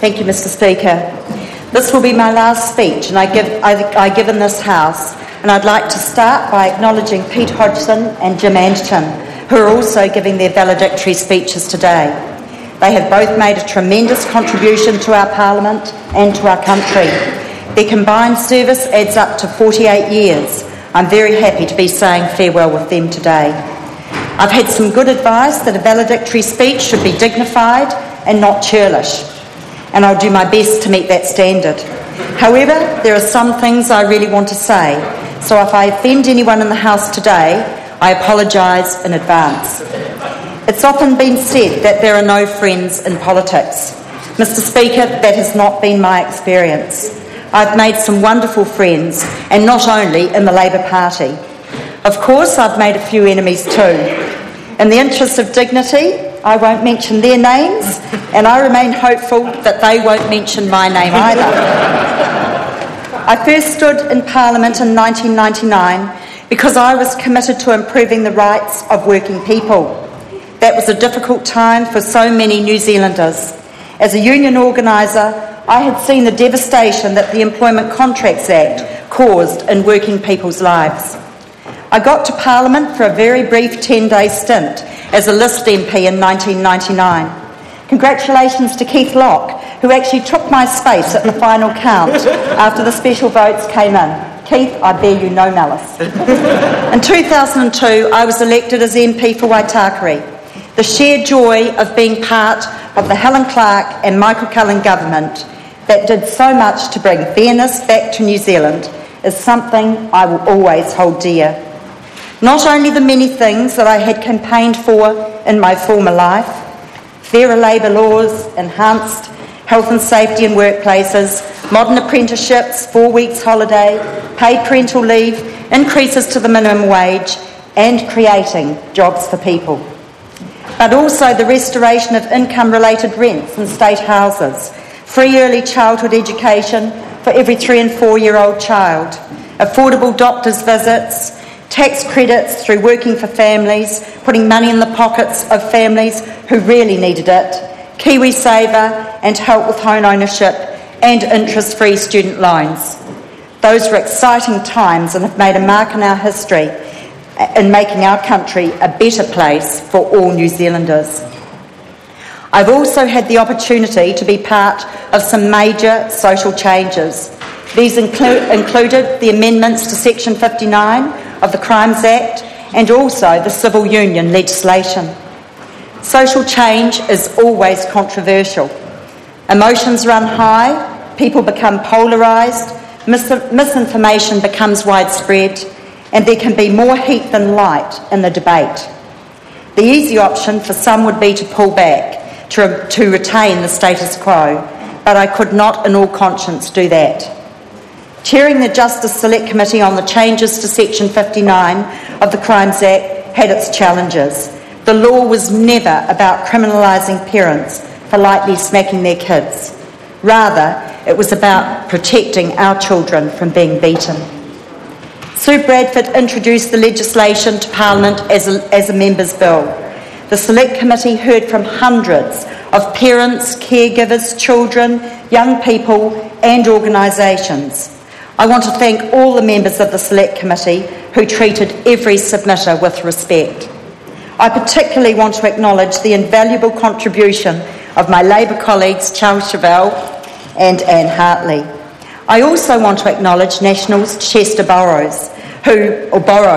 Thank you, Mr. Speaker. This will be my last speech I give in this House, and I'd like to start by acknowledging Pete Hodgson and Jim Anderton, who are also giving their valedictory speeches today. They have both made a tremendous contribution to our Parliament and to our country. Their combined service adds up to 48 years. I'm very happy to be saying farewell with them today. I've had some good advice that a valedictory speech should be dignified and not churlish, and I'll do my best to meet that standard. However, there are some things I really want to say, so if I offend anyone in the House today, I apologise in advance. It's often been said that there are no friends in politics. Mr. Speaker, that has not been my experience. I've made some wonderful friends, and not only in the Labour Party. Of course, I've made a few enemies too. In the interest of dignity, I won't mention their names, and I remain hopeful that they won't mention my name either. I first stood in Parliament in 1999 because I was committed to improving the rights of working people. That was a difficult time for so many New Zealanders. As a union organiser, I had seen the devastation that the Employment Contracts Act caused in working people's lives. I got to Parliament for a very brief 10-day stint as a list MP in 1999. Congratulations to Keith Locke, who actually took my space at the final count after the special votes came in. Keith, I bear you no malice. In 2002, I was elected as MP for Waitakere. The sheer joy of being part of the Helen Clark and Michael Cullen government that did so much to bring fairness back to New Zealand is something I will always hold dear. Not only the many things that I had campaigned for in my former life, fairer labour laws, enhanced health and safety in workplaces, modern apprenticeships, 4 weeks holiday, paid parental leave, increases to the minimum wage, and creating jobs for people. But also the restoration of income-related rents in state houses, free early childhood education for every 3 and 4 year old child, affordable doctors' visits, tax credits through Working for Families, putting money in the pockets of families who really needed it, KiwiSaver and help with home ownership, and interest-free student loans. Those were exciting times and have made a mark in our history in making our country a better place for all New Zealanders. I've also had the opportunity to be part of some major social changes. These included the amendments to Section 59 of the Crimes Act and also the civil union legislation. Social change is always controversial. Emotions run high, people become polarised, misinformation becomes widespread, and there can be more heat than light in the debate. The easy option for some would be to pull back, to retain the status quo, but I could not in all conscience do that. Chairing the Justice Select Committee on the changes to Section 59 of the Crimes Act had its challenges. The law was never about criminalising parents for lightly smacking their kids. Rather, it was about protecting our children from being beaten. Sue Bradford introduced the legislation to Parliament as a member's bill. The Select Committee heard from hundreds of parents, caregivers, children, young people and organisations. I want to thank all the members of the Select Committee who treated every submitter with respect. I particularly want to acknowledge the invaluable contribution of my Labour colleagues Charles Chevelle and Anne Hartley. I also want to acknowledge Nationals Chester Burrows, who,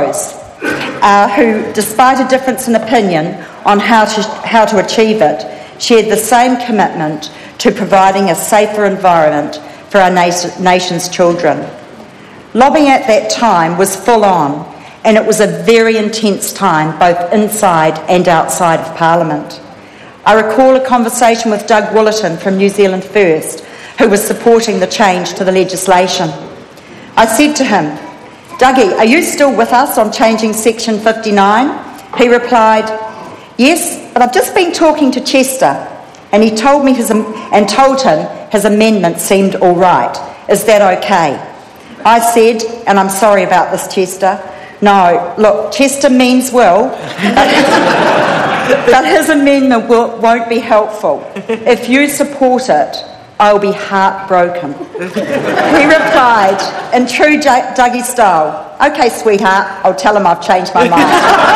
despite a difference in opinion on how to achieve it, shared the same commitment to providing a safer environment for our nation's children. Lobbying at that time was full on, and it was a very intense time both inside and outside of Parliament. I recall a conversation with Doug Woollerton from New Zealand First, who was supporting the change to the legislation. I said to him, "Dougie, are you still with us on changing Section 59? He replied, "Yes, but I've just been talking to Chester, and he told him his amendment seemed all right. Is that okay?" I said, and I'm sorry about this, Chester, no, look, Chester means well, but his amendment won't be helpful. If you support it, I'll be heartbroken. He replied, in true Dougie style, "Okay, sweetheart, I'll tell him I've changed my mind."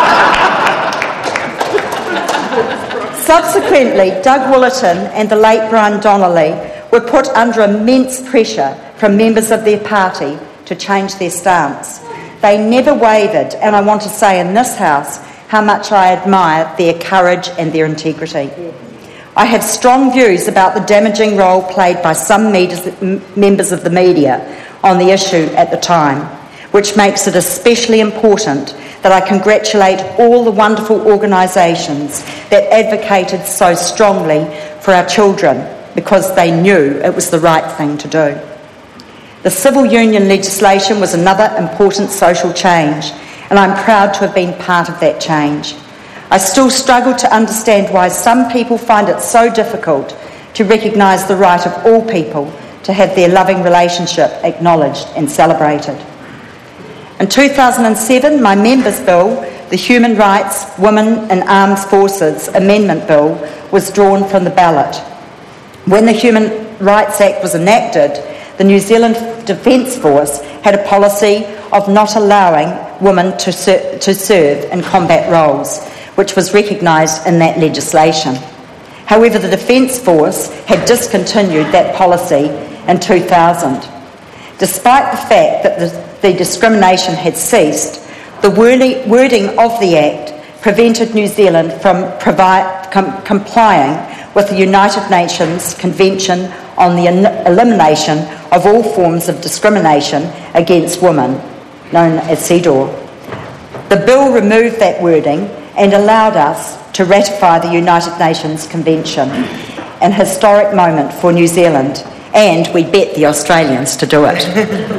Subsequently, Doug Willerton and the late Brian Donnelly were put under immense pressure from members of their party to change their stance. They never wavered, and I want to say in this House how much I admire their courage and their integrity. I have strong views about the damaging role played by some members of the media on the issue at the time, which makes it especially important that I congratulate all the wonderful organisations that advocated so strongly for our children because they knew it was the right thing to do. The civil union legislation was another important social change, and I'm proud to have been part of that change. I still struggle to understand why some people find it so difficult to recognise the right of all people to have their loving relationship acknowledged and celebrated. In 2007, my members' bill, the Human Rights Women in Armed Forces Amendment Bill, was drawn from the ballot. When the Human Rights Act was enacted, the New Zealand Defence Force had a policy of not allowing women to serve in combat roles, which was recognised in that legislation. However, the Defence Force had discontinued that policy in 2000. Despite the fact that the discrimination had ceased, the wording of the Act prevented New Zealand from complying with the United Nations Convention on the Elimination of All Forms of Discrimination Against Women, known as CEDAW. The bill removed that wording and allowed us to ratify the United Nations Convention, an historic moment for New Zealand, and we bet the Australians to do it.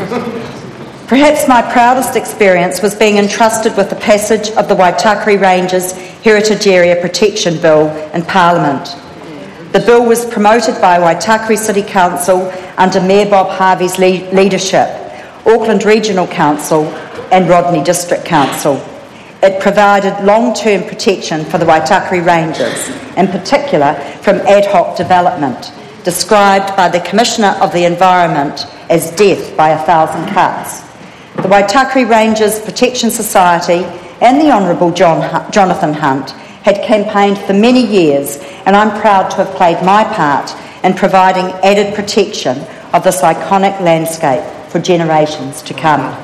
Perhaps my proudest experience was being entrusted with the passage of the Waitakere Ranges Heritage Area Protection Bill in Parliament. The bill was promoted by Waitakere City Council under Mayor Bob Harvey's leadership, Auckland Regional Council and Rodney District Council. It provided long-term protection for the Waitakere Ranges, in particular from ad hoc development, described by the Commissioner of the Environment as death by 1,000 cuts. The Waitakere Ranges Protection Society and the Honourable Jonathan Hunt had campaigned for many years, and I'm proud to have played my part in providing added protection of this iconic landscape for generations to come.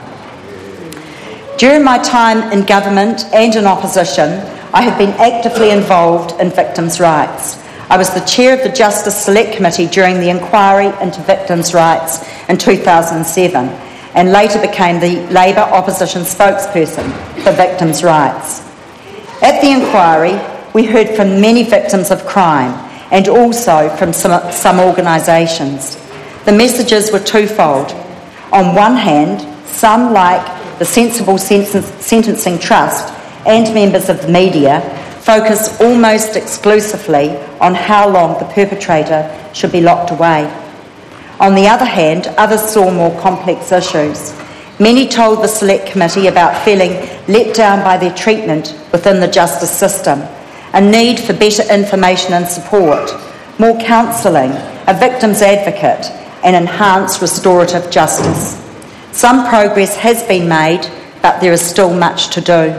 During my time in government and in opposition, I have been actively involved in victims' rights. I was the chair of the Justice Select Committee during the inquiry into victims' rights in 2007 and later became the Labour opposition spokesperson for victims' rights. At the inquiry, we heard from many victims of crime and also from some organisations. The messages were twofold. On one hand, some, like the Sensible Sentencing Trust and members of the media, focus almost exclusively on how long the perpetrator should be locked away. On the other hand, others saw more complex issues. Many told the Select Committee about feeling let down by their treatment within the justice system, a need for better information and support, more counselling, a victim's advocate, and enhanced restorative justice. Some progress has been made, but there is still much to do.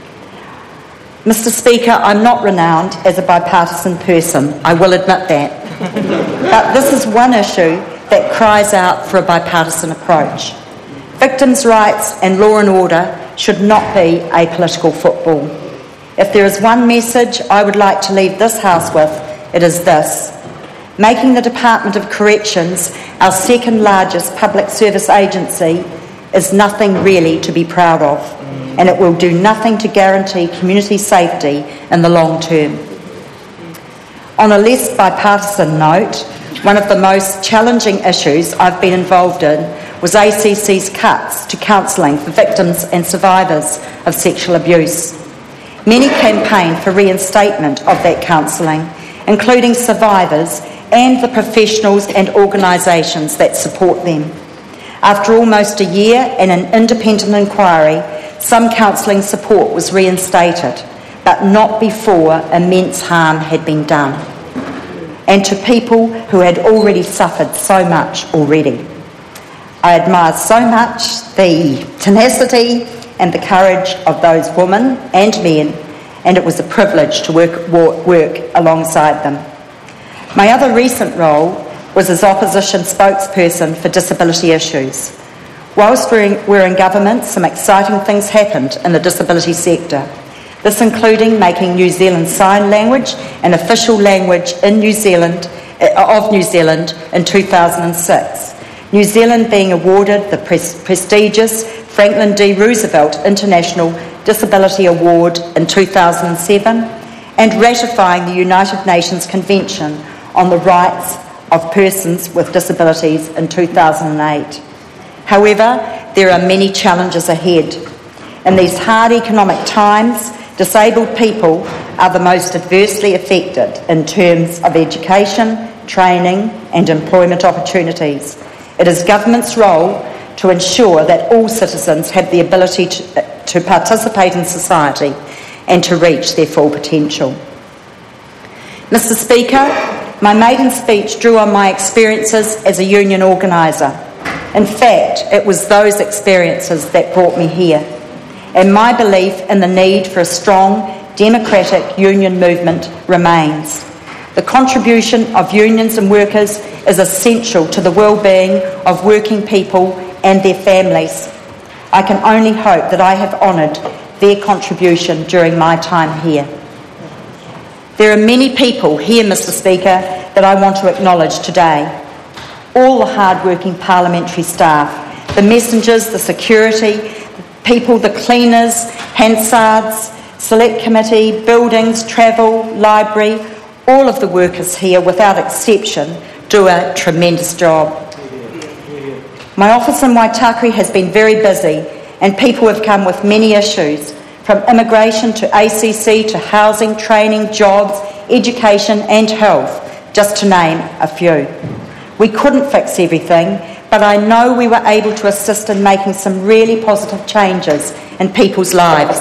Mr. Speaker, I'm not renowned as a bipartisan person, I will admit that. But this is one issue that cries out for a bipartisan approach. Victims' rights and law and order should not be a political football. If there is one message I would like to leave this House with, it is this. Making the Department of Corrections our second largest public service agency is nothing really to be proud of, and it will do nothing to guarantee community safety in the long term. On a less bipartisan note, one of the most challenging issues I've been involved in was ACC's cuts to counselling for victims and survivors of sexual abuse. Many campaigned for reinstatement of that counselling, including survivors and the professionals and organisations that support them. After almost a year and an independent inquiry, some counselling support was reinstated, but not before immense harm had been done. and to people who had already suffered so much already. I admire so much the tenacity and the courage of those women and men, and it was a privilege to work alongside them. My other recent role was as opposition spokesperson for disability issues. Whilst we're in government, some exciting things happened in the disability sector. This including making New Zealand Sign Language an official language in New Zealand in 2006. New Zealand being awarded the prestigious Franklin D. Roosevelt International Disability Award in 2007, and ratifying the United Nations Convention on the Rights of Persons with Disabilities in 2008. However, there are many challenges ahead. In these hard economic times, disabled people are the most adversely affected in terms of education, training and employment opportunities. It is government's role to ensure that all citizens have the ability to participate in society and to reach their full potential. Mr. Speaker, my maiden speech drew on my experiences as a union organiser. In fact, it was those experiences that brought me here, and my belief in the need for a strong, democratic union movement remains. The contribution of unions and workers is essential to the well-being of working people and their families. I can only hope that I have honoured their contribution during my time here. There are many people here, Mr. Speaker, that I want to acknowledge today. All the hard-working parliamentary staff, the messengers, the security, people, the cleaners, Hansards, select committee, buildings, travel, library, all of the workers here, without exception, do a tremendous job. My office in Waitakere has been very busy, and people have come with many issues, from immigration to ACC to housing, training, jobs, education and health, just to name a few. We couldn't fix everything, but I know we were able to assist in making some really positive changes in people's lives.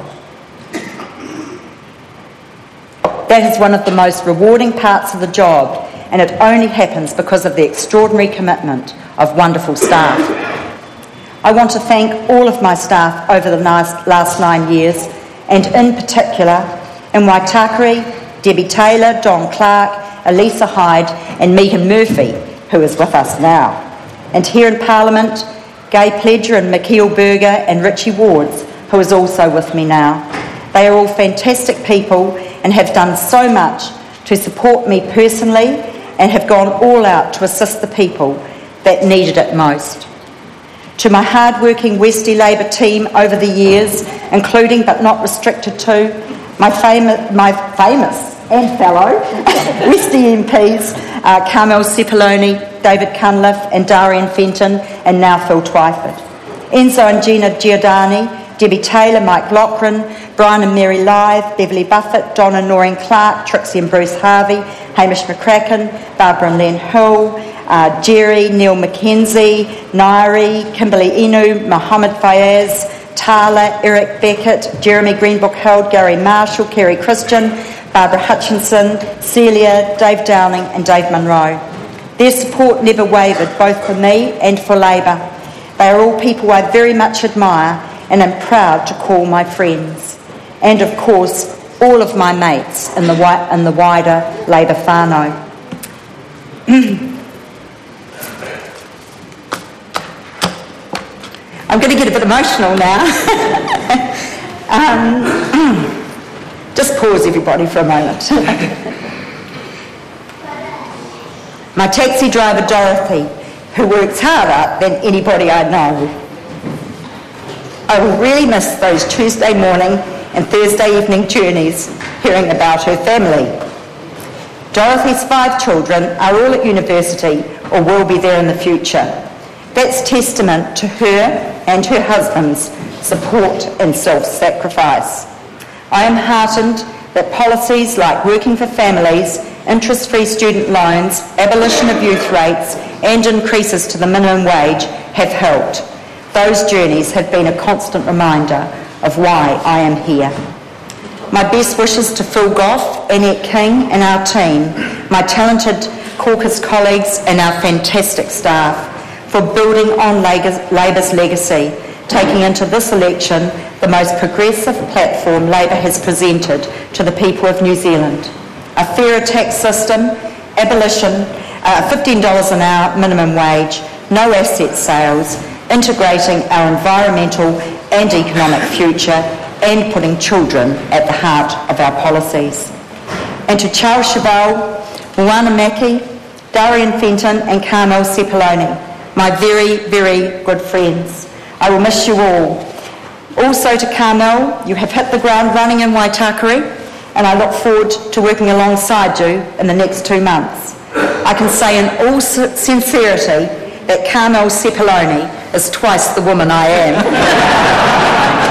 That is one of the most rewarding parts of the job, and it only happens because of the extraordinary commitment of wonderful staff. I want to thank all of my staff over the last 9 years, and in particular in Waitakere, Debbie Taylor, Don Clark, Elisa Hyde and Megan Murphy, who is with us now. And here in Parliament, Gay Pledger and Michael Berger and Richie Wards, who is also with me now. They are all fantastic people and have done so much to support me personally and have gone all out to assist the people that needed it most. To my hard-working Westie Labour team over the years, including but not restricted to my famous and fellow Westie MPs, Carmel Cepoloni, David Cunliffe and Darian Fenton, and now Phil Twyford. Enzo and Gina Giordani, Debbie Taylor, Mike Loughran, Brian and Mary Lythe, Beverly Buffett, Donna and Noreen Clark, Trixie and Bruce Harvey, Hamish McCracken, Barbara and Len Hill, Jerry, Neil McKenzie, Nairi, Kimberly Inu, Mohammed Fayez, Tala, Eric Beckett, Jeremy Greenbook-Held, Gary Marshall, Kerry Christian, Barbara Hutchinson, Celia, Dave Downing and Dave Munro. Their support never wavered, both for me and for Labour. They are all people I very much admire and am proud to call my friends. And of course, all of my mates in the wider Labour whānau. I'm going to get a bit emotional now. Just pause, everybody, for a moment. My taxi driver, Dorothy, who works harder than anybody I know. I will really miss those Tuesday morning and Thursday evening journeys hearing about her family. Dorothy's 5 children are all at university or will be there in the future. That's testament to her and her husband's support and self-sacrifice. I am heartened that policies like working for families, interest-free student loans, abolition of youth rates and increases to the minimum wage have helped. Those journeys have been a constant reminder of why I am here. My best wishes to Phil Goff, Annette King and our team, my talented caucus colleagues and our fantastic staff for building on Labour's legacy, taking into this election the most progressive platform Labour has presented to the people of New Zealand. A fairer tax system, abolition, $15 an hour minimum wage, no asset sales, integrating our environmental and economic future, and putting children at the heart of our policies. And to Charles Chevelle, Moana Maki, Darian Fenton and Carmel Sepuloni, my very, very good friends. I will miss you all. Also to Carmel, you have hit the ground running in Waitakere, and I look forward to working alongside you in the next 2 months. I can say in all sincerity that Carmel Sepuloni is twice the woman I am.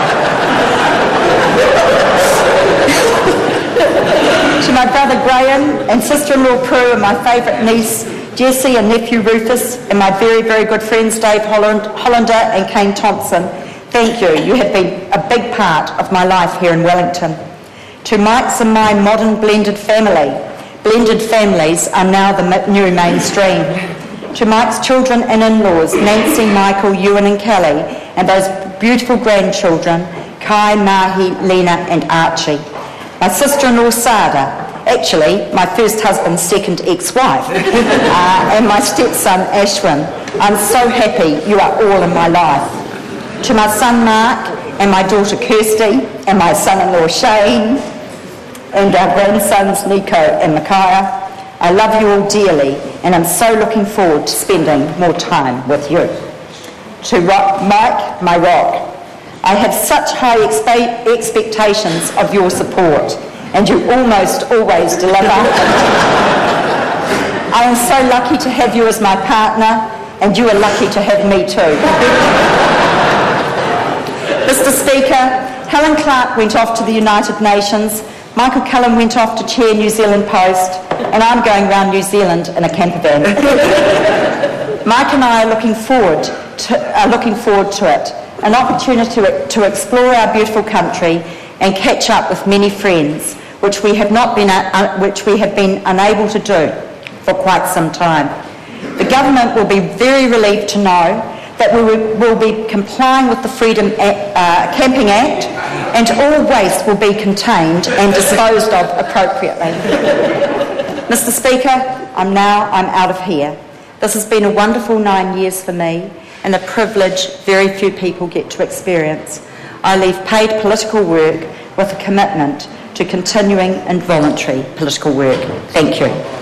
To my brother Graham and sister-in-law Prue and my favourite niece Jessie and nephew Rufus and my very, very good friends Dave Hollander and Kane Thompson, thank you. You have been a big part of my life here in Wellington. To Mike's and my modern blended family. Blended families are now the new mainstream. To Mike's children and in-laws, Nancy, Michael, Ewan and Kelly, and those beautiful grandchildren, Kai, Mahi, Lena and Archie. My sister-in-law Sada, actually my first husband's second ex-wife, and my stepson Ashwin. I'm so happy you are all in my life. To my son Mark and my daughter Kirsty and my son-in-law Shane and our grandsons Nico and Micaiah, I love you all dearly and I'm so looking forward to spending more time with you. To Mike, my rock, I have such high expectations of your support, and you almost always deliver. I am so lucky to have you as my partner, and you are lucky to have me too. Mr. Speaker, Helen Clark went off to the United Nations, Michael Cullen went off to chair New Zealand Post, and I'm going round New Zealand in a camper van. Mike and I are looking forward to it. An opportunity to explore our beautiful country and catch up with many friends, which we have been unable to do for quite some time. The government will be very relieved to know that we will be complying with the Freedom Camping Act, and all waste will be contained and disposed of appropriately. Mr. Speaker, I'm out of here. This has been a wonderful 9 years for me, and a privilege very few people get to experience. I leave paid political work with a commitment to continuing involuntary political work. Thank you.